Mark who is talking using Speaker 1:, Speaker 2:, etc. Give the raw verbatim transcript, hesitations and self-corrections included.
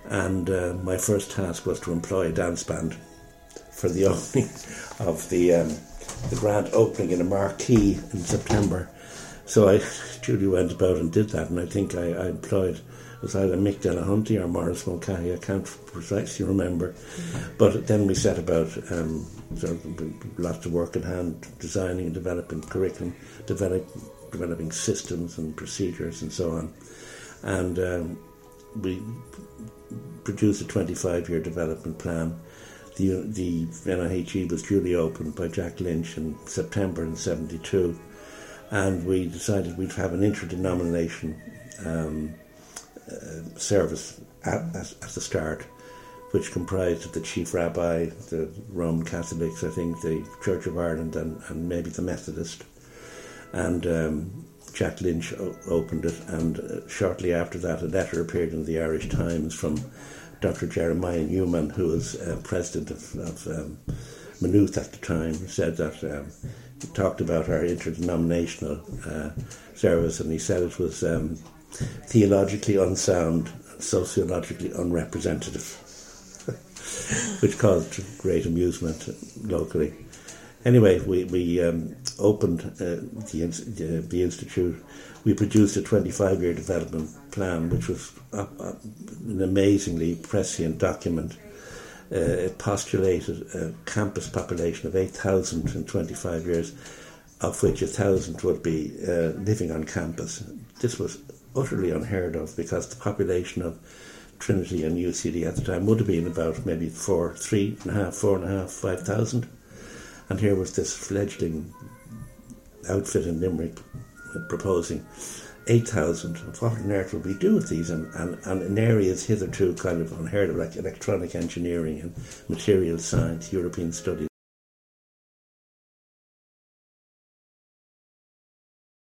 Speaker 1: And uh, my first task was to employ a dance band for the opening of the um, the grand opening in a marquee in September. So I duly went about and did that, and I think I, I employed, it was either Mick Delahunty or Maurice Mulcahy, I can't precisely remember. Mm-hmm. But then we set about um, sort of lots of work in hand, designing and developing curriculum, develop, developing systems and procedures and so on. And um, we produced a twenty-five-year development plan. The, the N I H E was duly opened by Jack Lynch in September in seventy-two, and we decided we'd have an interdenomination um, uh, service at, at, at the start, which comprised of the chief rabbi, the Roman Catholics, I think, the Church of Ireland, and, and maybe the Methodist. And um, Jack Lynch o- opened it, and uh, shortly after that a letter appeared in the Irish Times from Doctor Jeremiah Newman, who was uh, president of, of um, Maynooth at the time. He said that um, he talked about our interdenominational uh, service, and he said it was um, theologically unsound and sociologically unrepresentative, which caused great amusement locally. Anyway, we, we um, opened uh, the, the, the Institute. We produced a twenty-five-year development plan, which was uh, uh, an amazingly prescient document. Uh, it postulated a campus population of eight thousand in twenty-five years, of which one thousand would be uh, living on campus. This was utterly unheard of, because the population of Trinity and U C D at the time would have been about maybe four, three and a half, four and a half, five thousand. And here was this fledgling outfit in Limerick proposing eight thousand. What on earth would we do with these? And, and, and in areas hitherto kind of unheard of, like electronic engineering and material science, European studies.